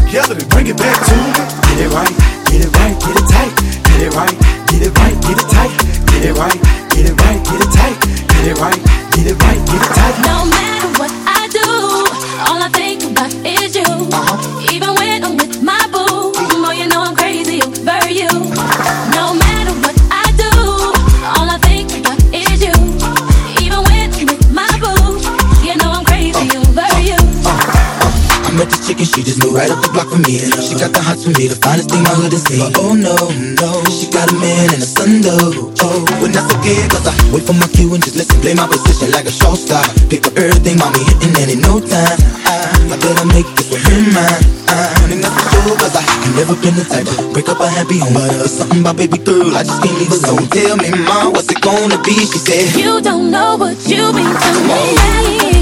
together and bring it back to me. Get it right, get it right, get it tight. Get it right, get it right, get it tight. Get it right, get it right, get it tight. Get it right, get it right, get it tight. No matter what I do, all I think about is you. Even when I'm with my boo, boy, you know I'm crazy over you. No matter what I do, all I think about is you. Even when I'm with my boo, you know I'm crazy over you. I met this chick and she just moved right up the block from me. She got the hots for me, the finest thing my hood has seen. Oh no, no, she got a man and a son though. Oh, when that's okay, cause I wait for my cue and just listen, play my position like a show star. Pick up everything, mommy hitting and in no time. I better make this with her mine. And that's for sure, cause I never been the type to break up a happy home. But something about baby girl, I just can't leave alone. Tell me, ma, what's it gonna be? She said, you don't know what you mean to me.